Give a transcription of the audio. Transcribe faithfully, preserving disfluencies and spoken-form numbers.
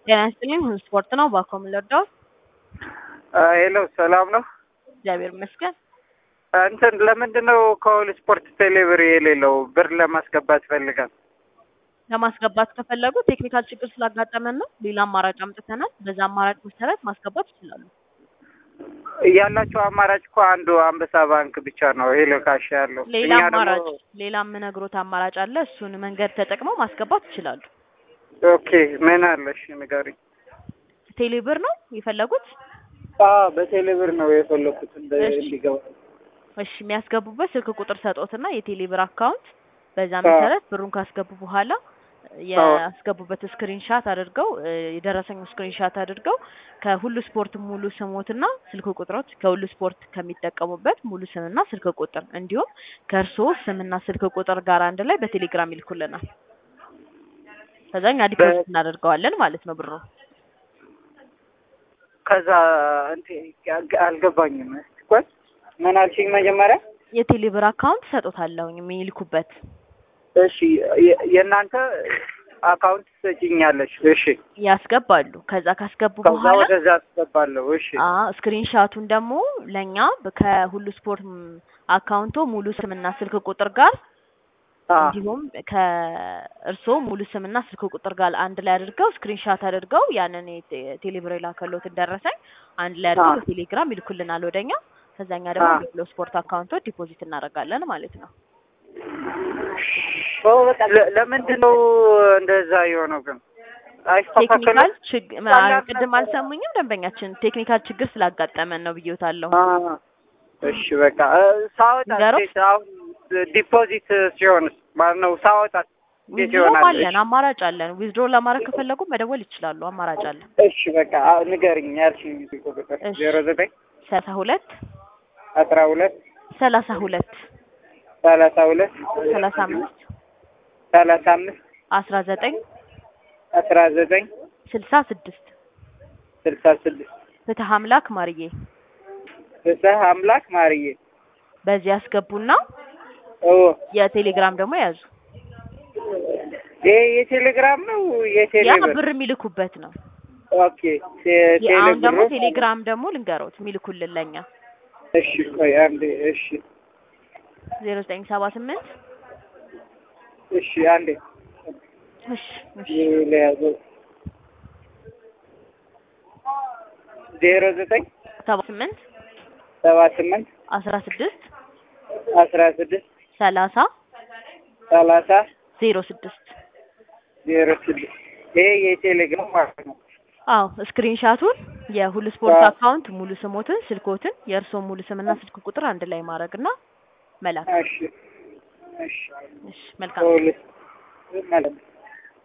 ጤና ይስጥልኝ ስፖርት ነው ባኮም ለርዳው ሄሎ ሰላም ነው እግዚአብሔር ይመስገን እንትን ለምንድነው ኮል ስፖርት ቴሌብር የሌለው ብር ለማስገባት ፈልጋል ለማስገባት ከፈለጉ ቴክኒካል ችግር ስላጋጠመን ነው ሌላ አማራጭ አምጥተናል በዛ አማራጭ መሰረት ማስገባት ይችላሉ ያላችሁ አማራጭ እኮ አንዱ አንበሳ ባንክ ብቻ ነው ሄሎ ካሽ ያለው ሌላ አማራጭ ሌላ ምነግሮት አማራጭ አለ እሱን መንገድ ተጠቅመው ማስገባት ይችላሉ ኦኬ ምን አለሽ ንገሪ ቴሌብር ነው የፈለጉት አዎ በቴሌብር ነው የፈለኩት እንዲገባ እሺ የሚያስገቡበት ስልክ ቁጥር ሰጦትና የቴሌብር አካውንት በዛ መሰረት ብሩን ካስገቡ በኋላ ያስገቡበት ስክሪንሻት አድርገው የደረሰኝ ስክሪንሻት አድርገው ከሁሉ ስፖርት ሙሉ ስሞትና ስልክ ቁጥሮች ከሁሉ ስፖርት ከሚጠቀሙበት ሙሉ ስምና ስልክ ቁጥር እንዲሁም ከርሶ ስምና ስልክ ቁጥር ጋር አንድ ላይ በቴሌግራም ይልኩልናል ከዛኛ ዲፖዚት እናደርጋለን ማለት ነው ብሩ ከዛ እንት አልገባኝም እስቲ ምን አልሽኝ መጀመሪያ የቴሌብር አካውንት ሰጦታለሁኝ የሚልኩበት እሺ የናንተ አካውንት ሰጪኛለሽ እሺ ያስገባሉ ከዛ ካስገቡ በኋላ ከዛ ወደዛ አስገባለሁ እሺ አዎ ስክሪንሻቱን ደግሞ ለኛ ከሁሉ ስፖርት አካውንቶ ሙሉ ስምና ስልክ ቁጥር ጋር እንዲሁም ከእርሶ ሙሉ ስምና ስልክ ቁጥር ጋር አንድ ላይ አድርገው ስክሪንሻት አድርገው ያንን ቴሌብር ላከሎት እንደረሰኝ አንድ ላይ አድርገው በቴሌግራም ይልኩልናል ወደኛ ከዛኛ ደግሞ በፍሎ ስፖርት አካውንቶ ዲፖዚት እናደርጋለን ማለት ነው ኦ በቃ ለምንድነው እንደዛ የሆነው ግን ቴክኒካል ችግር ቅድም አልሰሙኝም ደንበኛችን ቴክኒካል ችግር ስላጋጠመን ነው ብዬታለሁ እሺ በቃ ሳወጣ አሁን ዲፖዚት ሲሆን ማነው ሳወጣ ዊዝድሮ አለን አማራጭ አለን ዊዝድሮ ለማድረግ ከፈለጉ መደወል ይችላሉ አማራጭ አለን እሺ በቃ ንገሪኝ ያልሽኝ ቁጥር ዜሮ ዘጠኝ ሰላሳ ሁለት አስራ ሁለት ሰላሳ ሁለት ሰላሳ ሁለት ሰላሳ አምስት ሰላሳ አምስት አስራ ዘጠኝ አስራ ዘጠኝ ስልሳ ስድስት ስልሳ ስድስት ፍትህ አምላክ ማርዬ ፍትህ አምላክ ማርዬ በዚህ ያስገቡና ኦ የቴሌግራም ደግሞ ያዙ ይሄ የቴሌግራም ነው የቴሌግራም ያ ብር የሚልኩበት ነው ኦኬ ቴሌግራም ደግሞ ቴሌግራም ደግሞ ልንገሮት የሚልኩልን ለኛ እሺ ቆይ አንዴ እሺ ዜሮ ዘጠኝ ሰባ ስምንት እሺ አንዴ እሺ እሺ ለያዘ ዜሮ ዘጠኝ ሰባ ስምንት ሰባ ስምንት አስራ ስድስት አስራ ስድስት ሰላሳ ሰላሳ ዜሮ ስድስት ዜሮ ስድስት ይሄ የቴሌግራም ማለት ነው አዎ ስክሪንሻቱን የሁሉ ስፖርት አካውንት ሙሉ ስሞትን ስልኮትን የእርሶ ሙሉ ስምና ስልክ ቁጥር አንድ ላይ ማድረግና መላክ እሺ እሺ እሺ መልካም